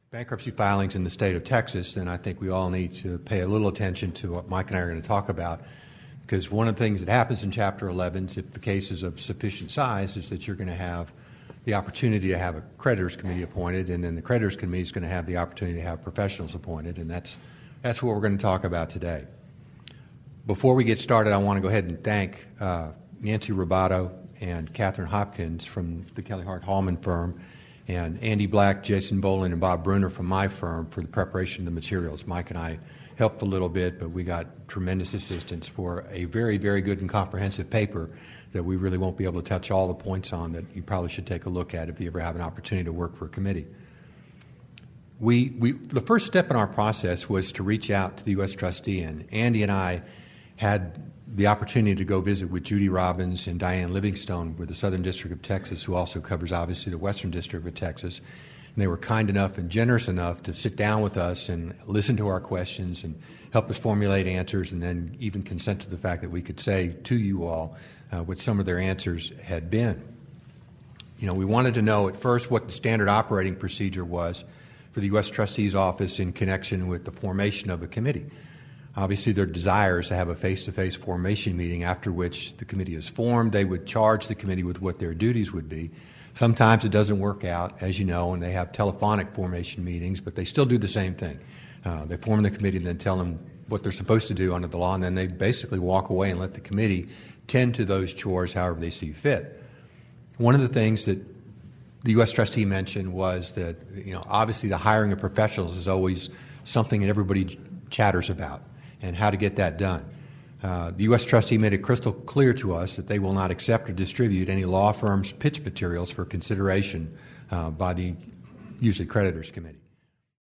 bankruptcy filings in the state of Texas, then I think we all need to pay a little attention to what Mike and I are going to talk about, because one of the things that happens in Chapter 11, if the case is of sufficient size, is that you're going to have the opportunity to have a creditors committee appointed, and then the creditors committee is going to have the opportunity to have professionals appointed, and that's what we're going to talk about today. Before we get started, I want to go ahead and thank Nancy Robato and Catherine Hopkins from the Kelly Hart Hallman firm, and Andy Black, Jason Bolin, and Bob Bruner from my firm for the preparation of the materials. Mike and I helped a little bit, but we got tremendous assistance for a very, very good and comprehensive paper that we really won't be able to touch all the points on that you probably should take a look at if you ever have an opportunity to work for a committee. The first step in our process was to reach out to the U.S. trustee, and Andy and I had the opportunity to go visit with Judy Robbins and Diane Livingstone with the Southern District of Texas, who also covers, obviously, the Western District of Texas. And they were kind enough and generous enough to sit down with us and listen to our questions and help us formulate answers, and then even consent to the fact that we could say to you all what some of their answers had been. You know, we wanted to know at first what the standard operating procedure was for the U.S. Trustee's Office in connection with the formation of a committee. Obviously, their desire is to have a face-to-face formation meeting, after which the committee is formed. They would charge the committee with what their duties would be. Sometimes it doesn't work out, as you know, and they have telephonic formation meetings, but they still do the same thing. They form the committee and then tell them what they're supposed to do under the law, and then they basically walk away and let the committee tend to those chores however they see fit. One of the things that the U.S. trustee mentioned was that, you know, obviously the hiring of professionals is always something that everybody chatters about, and how to get that done. The U.S. trustee made it crystal clear to us that they will not accept or distribute any law firm's pitch materials for consideration by the usually creditors committee.